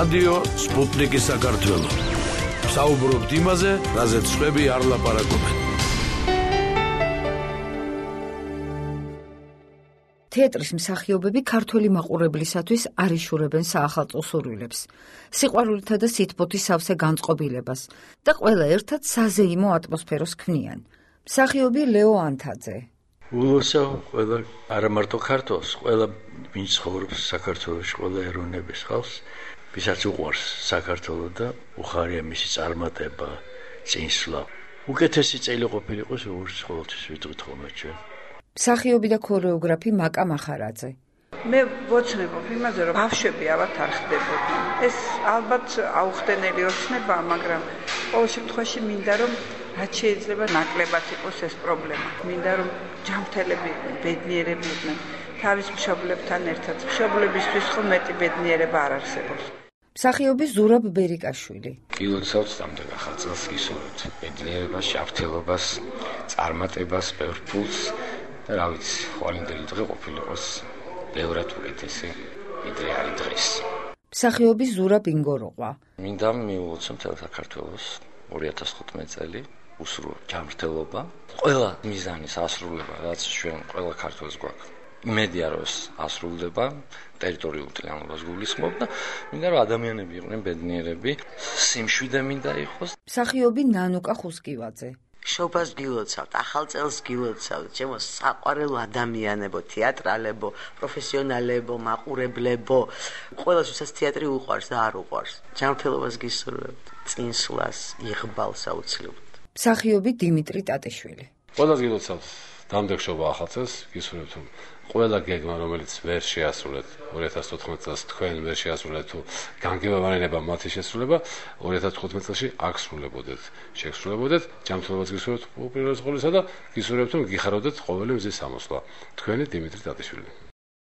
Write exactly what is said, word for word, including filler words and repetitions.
რადიო სპუტნიკი საქართველო. საუბრობთ იმაზე, რაზეც სხვები არ ლაპარაკობენ. თეატრის მსახიობები ქართველი მაყურებლისათვის არ იშურებენ საახალწლო სურვილებს, სიყვარულითა და სითბოთის სავსე განწყობილებას და ყველა ერთად საზეიმო ატმოსფეროს ქმნიან. მსახიობი ლეო ანთაძე. ულოცავ ყველა არა მარტო ქართველს, ყველა ვინც ცხოვრობს საქართველოში, ყველა ეროვნების ხალხს, ვისაც უყვარს საქართველო და უხარია მისი წარმატება, წინსვლა. უკეთესი წელი ყოფილიყო როგორც ყოველთვის ვიტყვით ხოლმე ჩვენ. მსახიობი და ქორეოგრაფი მაკა მახარაძე. მე ვოცნებობ იმაზე, რომ ბავშვები ალბათ არ ხდებოდნენ. ეს ალბათ აუხდენელი ოცნებაა, მაგრამ ყოველ შემთხვევაში მინდა რომ რაც შეიძლება ნაკლებად იყოს ეს პრობლემა. მინდა რომ ჯანმრთელები ბედნიერები იყვნენ თავის მშობლებთან ერთად. მშობლებისთვის ხო მეტი ბედნიერება არ არსებობს. მსახიობი ზურაბ ბერიკაშვილი. გილოცავთ სამდენ ახალ წელს გისურვებთ ბედნიერებას, შავთელობას, წარმატებას, ბევრ ფულს და რა ვიცი, ხვალინდელი დღე ყოფილიყოს ბევრად უკეთესი ვიდრე არის დღეს. მსახიობი ზურაბ ინგოროყვა. მინდა მიულოცო მთელ საქართველოს ორი ათას თხუთმეტი წელი უსრულო ჯანმრთელობა, ყველა მიზანის ასრულება, რაც ჩვენ ყველა ქართველს გვაქვს. იმედია რომ ეს ასრულდება, ტერიტორიულ მთლიანობას გულისხმობ და მინდა რომ ადამიანები იყვნენ ბედნიერები, სიმშვიდე მინდა იყოს. მსახიობი ნანუკა ხუსკივაძე. შობას გილოცავთ, ახალ წელს გილოცავთ, ჩემო საყვარელ ადამიანებო, თეატრალებო, პროფესიონალებო, მაყურებლებო, ყველას ვისაც თეატრი უყვარს და არ უყვარს. ჯანმრთელობას გისურვებთ, წინსვლას, იღბალს აუცილებლად. მსახიობი დიმიტრი ტატიშვილი. ყველას გილოცავთ დამდეგ შობა ახალ წელს, გისურვებთ რომ ყველა გეგმა, რომელიც ვერ შეასრულეთ ორი ათას თოთხმეტი წელს, თქვენ ვერ შეასრულეთ თუ განგებავარება მათი შესრულება ორი ათას თხუთმეტი წელში აქ სრულებოდეთ, შეგსრულებოდეთ, ჯანმრთელობას გისურვებთ უპირველეს ყოვლისა და გისურვებთ რომ გიხარობდეთ ყოველი მზის სამოსვლა. თქვენი დიმიტრი ტატიშვილი.